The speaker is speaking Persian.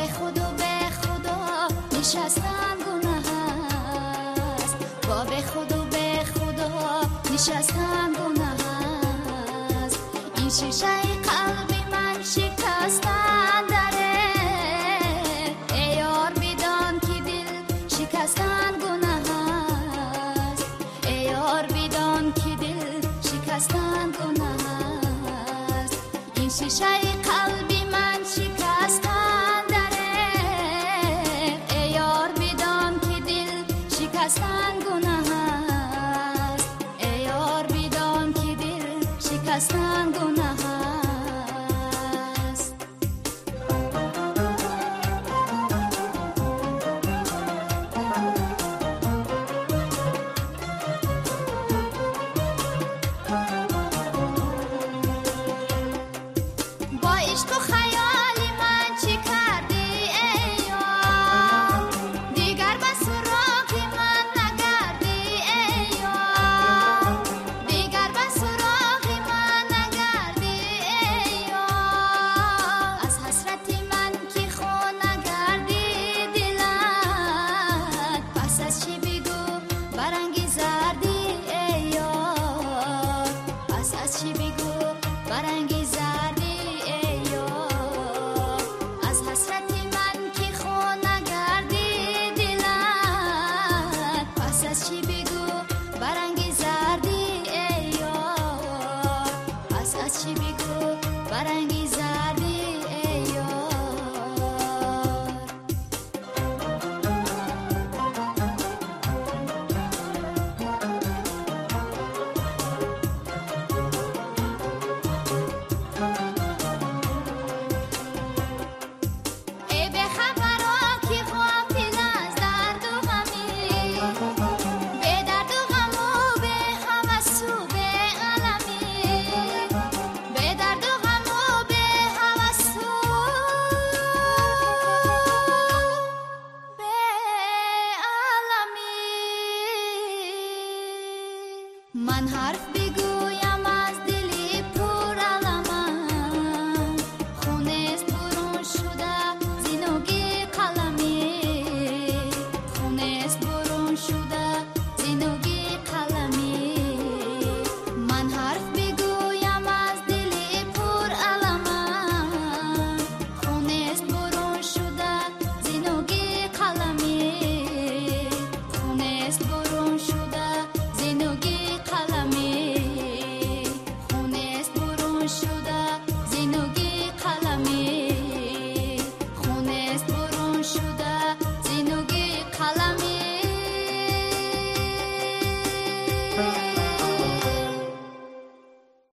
خود و به خدا نشستن گناه است. با به خود و به خدا نشستن گناه است. این شیشه قلبی من شکستن داره. ای یار بدان که دل شکستن گناه است. ای یار بدان که دل شکستن گناه است. این شیشه قلبی من شکستن داره. ای یار بدان که دل شکستن گناه است. ای یار بدان که دل شکستن گناه است. با عشق و خیال من چی کردی ای یار؟ دیگر به سراغ من نگردی ای یار. دیگر به سراغ من نگردی ای یار. از حسرت من که خون نگردی دلت. پس از چی بگو برانگیزردی ای یار. پس از چی بگو برانگیزردی ای یار. از حسرت من که خون نگردی دلت. پس از چی بگو برانگیزردی ای یار. پس از چی بگو برانگیزردی ای یار. ای به خبرها که غافل از درد و غمی. به درد و غم و به هوس و به علمی. به درد و غم و به هوس و به علمی. من حرف بگو